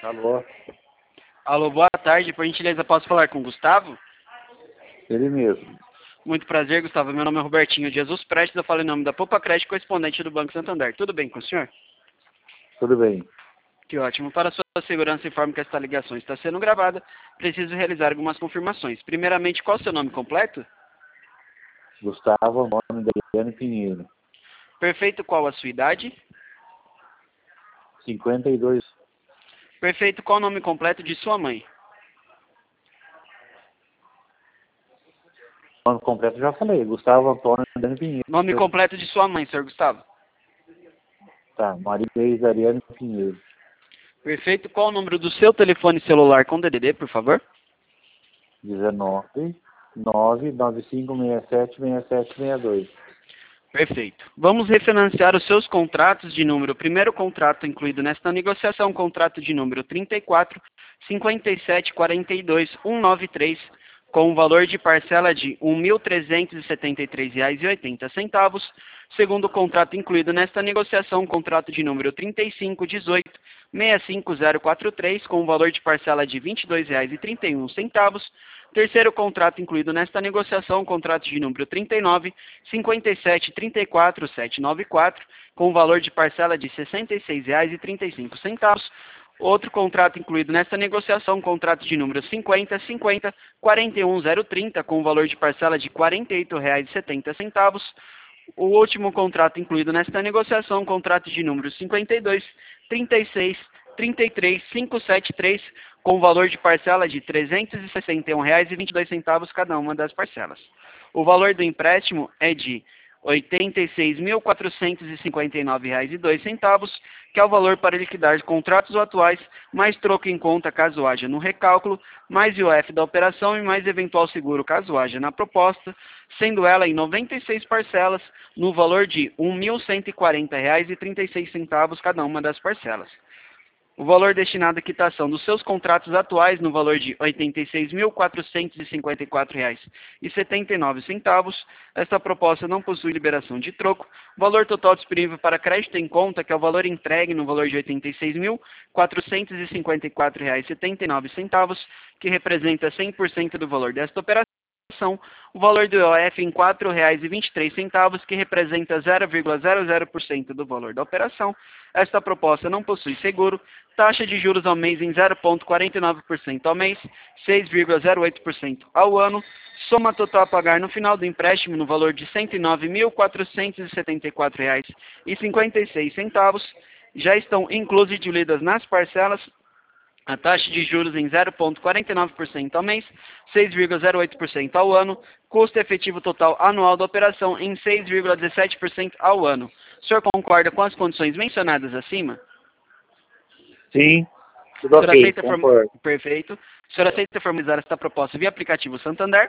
Alô, Alô, boa tarde. Por gentileza, posso falar com o Gustavo? ele mesmo. Muito prazer, Gustavo. Meu nome é Robertinho Jesus Prestes. Eu falo em nome da Poupa Crédito, correspondente do Banco Santander. Tudo bem com o senhor? Tudo bem. Que ótimo. Para sua segurança, informo que esta ligação está sendo gravada. Preciso realizar algumas confirmações. Primeiramente, qual é o seu nome completo? Gustavo, nome da Eliane Pinheiro. Perfeito. Qual a sua idade? 52. Perfeito. Qual o nome completo de sua mãe? Nome completo já falei. Gustavo Antônio Eliane Pinheiro. Nome completo de sua mãe, senhor Gustavo. Tá, Maria Eliane Pinheiro. Perfeito. Qual o número do seu telefone celular com DDD, por favor? 19 99567 6762. Perfeito. Vamos refinanciar os seus contratos de número. O primeiro contrato incluído nesta negociação, contrato de número 34 57 42 193, com um valor de parcela de R$ 1.373,80. Segundo contrato incluído nesta negociação, contrato de número 35 18 65043, com um valor de parcela de R$ 22,31. Terceiro contrato incluído nesta negociação, contrato de número 39 57 34 794, com valor de parcela de R$ 66,35. Outro contrato incluído nesta negociação, contrato de número 50 50 41 030, com valor de parcela de R$ 48,70. O último contrato incluído nesta negociação, contrato de número 52 36 33 573, com valor de parcela de R$ 361,22 cada uma das parcelas. O valor do empréstimo é de R$ 86.459,02, que é o valor para liquidar contratos atuais, mais troco em conta caso haja no recálculo, mais IOF da operação e mais eventual seguro caso haja na proposta, sendo ela em 96 parcelas, no valor de R$ 1.140,36 cada uma das parcelas. O valor destinado à quitação dos seus contratos atuais no valor de R$ 86.454,79. Esta proposta não possui liberação de troco. O valor total disponível para crédito em conta, que é o valor entregue no valor de R$ 86.454,79, que representa 100% do valor desta operação. O valor do IOF em R$ 4,23, que representa 0,00% do valor da operação. Esta proposta não possui seguro. Taxa de juros ao mês em 0,49% ao mês, 6,08% ao ano. Soma total a pagar no final do empréstimo no valor de R$ 109.474,56. Já estão inclusas e diluídas nas parcelas a taxa de juros em 0,49% ao mês, 6,08% ao ano, custo efetivo total anual da operação em 6,17% ao ano. O senhor concorda com as condições mencionadas acima? Sim, tudo ok, concordo. Perfeito. O senhor aceita formalizar esta proposta via aplicativo Santander?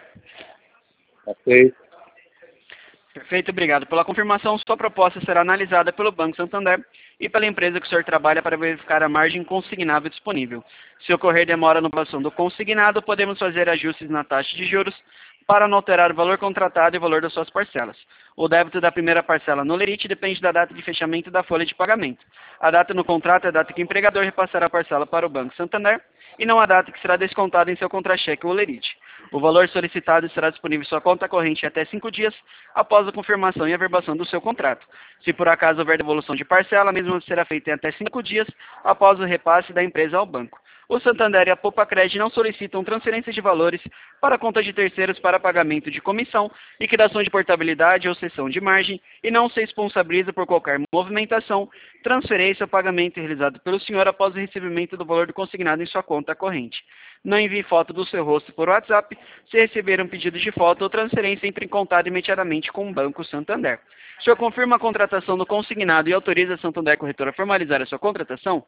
Ok. Perfeito, obrigado pela confirmação. Sua proposta será analisada pelo Banco Santander e pela empresa que o senhor trabalha para verificar a margem consignável disponível. Se ocorrer demora na aprovação do consignado, podemos fazer ajustes na taxa de juros para não alterar o valor contratado e o valor das suas parcelas. O débito da primeira parcela no lerite depende da data de fechamento da folha de pagamento. A data no contrato é a data que o empregador repassará a parcela para o Banco Santander e não a data que será descontada em seu contra-cheque ou lerite. O valor solicitado estará disponível em sua conta corrente em até 5 dias após a confirmação e averbação do seu contrato. Se por acaso houver devolução de parcela, a mesma será feita em até 5 dias após o repasse da empresa ao banco. O Santander e a Poupa Crédito não solicitam transferência de valores para conta de terceiros para pagamento de comissão, liquidação de portabilidade ou cessão de margem e não se responsabiliza por qualquer movimentação, transferência ou pagamento realizado pelo senhor após o recebimento do valor do consignado em sua conta corrente. Não envie foto do seu rosto por WhatsApp. Se receber um pedido de foto ou transferência, entre em contato imediatamente com o Banco Santander. O senhor confirma a contratação do consignado e autoriza a Santander Corretora a formalizar a sua contratação?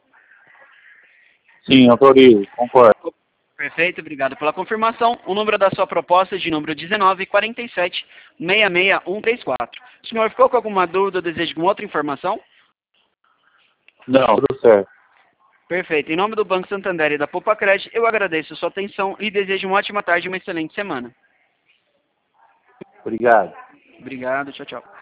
Sim, autorizo, concordo. Perfeito, obrigado pela confirmação. O número da sua proposta é de número 19 47 66134. O senhor ficou com alguma dúvida ou deseja alguma outra informação? Não, tudo certo. Perfeito. Em nome do Banco Santander e da Poupa Crédito, eu agradeço a sua atenção e desejo uma ótima tarde e uma excelente semana. Obrigado. Obrigado, tchau, tchau.